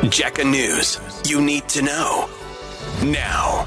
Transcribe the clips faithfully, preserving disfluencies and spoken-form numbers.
Jacka News. You need to know. Now.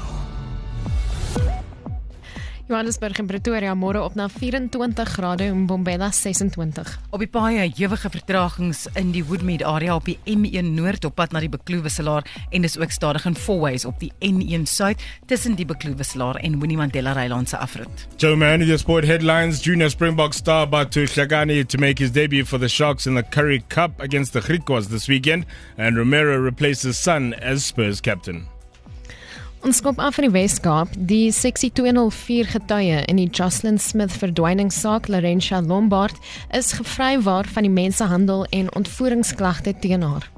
Johannesburg en Pretoria môre op na vyerentwintig grade en Mbombela sesentwintig. Op die paaie ewige vertragings in die Woodmead area op die M een Noord op pad na die Bekloo-wisselaar en dis ook stadig in Fourways op die N een Suid tussen die Bekloo-wisselaar en Winnie Mandela Rylaan se afrit. Joe Man, the sport headlines. Junior Springbok star Batu Hlakani to make his debut for the Sharks in the Currie Cup against the Griquas this weekend, and Romero replaces son as Spurs captain. Ons skop af in die Weskaap. Die seksie twee nul vier getuie in die Jocelyn Smith verdwyningssaak Laurentia Lombard is gevrywaar van die mensenhandel en ontvoeringsklagte teen haar.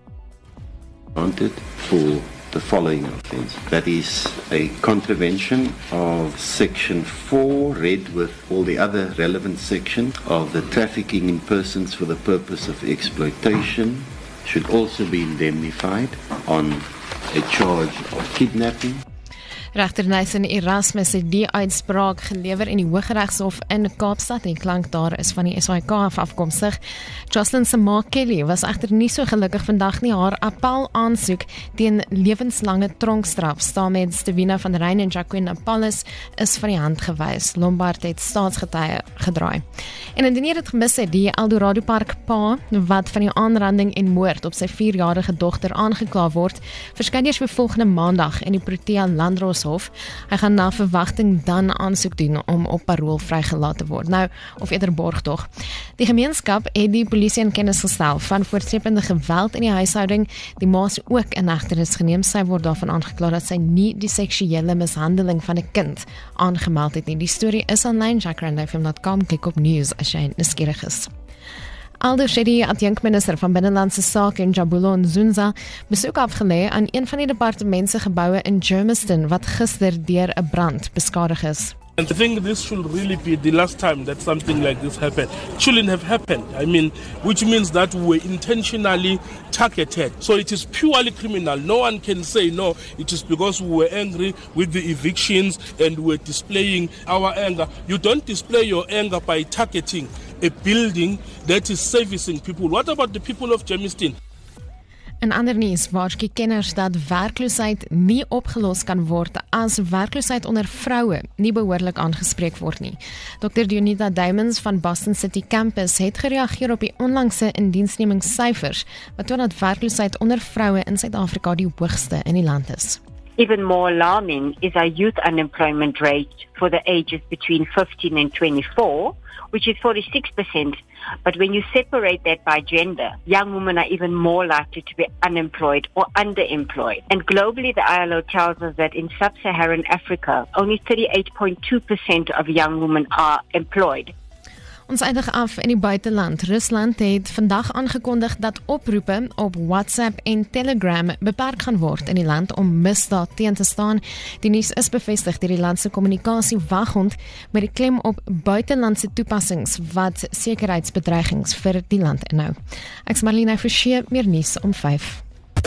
Wanted for the following offence. That is a contravention of section four, read with all the other relevant sections of the trafficking in persons for the purpose of exploitation, should also be indemnified on a charge of kidnapping. Regter Nathan Erasmus het die uitspraak gelewer in die Hooggeregshof in Kaapstad en klank daar is van die S A I K af afkomstig. Jocelyn se ma Kelly was egter nie so gelukkig vandag nie. Haar appel aansoek teen lewenslange tronkstraf staan met Stevina van Ryn en Jacqueline Apollos is van die hand gewys. Lombard het staatsgetuie gedraai. En indien jy dit gemis het, die Eldorado Park pa wat van die aanranding en moord op sy vierjarige dogter aangekla word, verskyn eers vir volgende maandag in die Protea Landdroshof. Hy gaan na verwagting dan aansoek doen om op parool vrygelaat te word. Nou, of eerder borgtog. Die gemeenskap het die polisie in kennis gestel van voortsleepende geweld in die huishouding. Die ma is ook in hegtenis geneem. Sy word daarvan aangekla dat sy nie die seksuele mishandeling van 'n kind aangemeld het nie. Die storie is aanlyn, jack randa f m dot com, klik op news as jy nuuskierig is. Aldous het die adjunkminister van Binnenlandse Sake in Jabulo Nzunza besoek afgelê aan een van die departement se geboue in Germiston wat gister deur 'n brand beskadig is. And I think this should really be the last time that something like this happened. It shouldn't have happened. I mean, which means that we were intentionally targeted. So it is purely criminal. No one can say, no, it is because we were angry with the evictions and we were displaying our anger. You don't display your anger by targeting a building that is servicing people. What about the people of Germiston? In ander nuus waarsku kenners dat werkloosheid nie opgelos kan word as werkloosheid onder vroue nie behoorlik aangespreek word nie. Dokter Dionita Diamonds van Boston City Campus het gereageer op die onlangse indiensnemingssyfers wat toon dat werkloosheid onder vroue in Suid-Afrika die hoogste in die land is. Even more alarming is our youth unemployment rate for the ages between fifteen and twenty-four, which is forty-six percent. But when you separate that by gender, young women are even more likely to be unemployed or underemployed. And globally, the I L O tells us that in sub-Saharan Africa, only thirty-eight point two percent of young women are employed. Ons eindig af in die buiteland. Rusland het vandag aangekondig dat oproepe op WhatsApp en Telegram beperk gaan word in die land om misdaad teen te staan. Die nuus is bevestig deur die land se kommunikasiewaghond met die klem op buitelandse toepassings wat sekuriteitsbedreigings vir die land inhou. Ek's Marlene Forsie, meer nuus om vyf.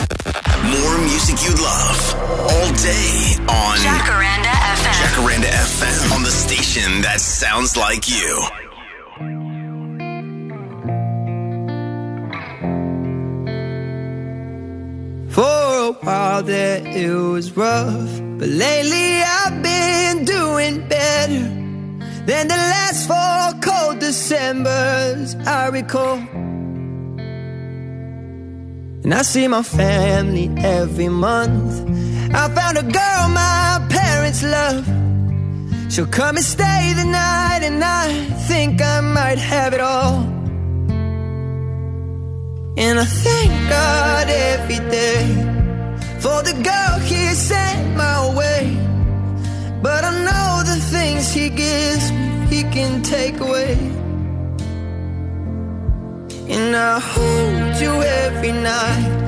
More music you'd love all day on Jacaranda F M. Jacaranda F M, on the station that sounds like you. For a while there it was rough, but lately I've been doing better than the last four cold Decembers I recall. And I see my family every month. I found a girl my parents love. She'll come and stay the night, and I think I might have it all. And I thank God every day for the girl He sent my way. But I know the things He gives me, He can take away. And I hold you every night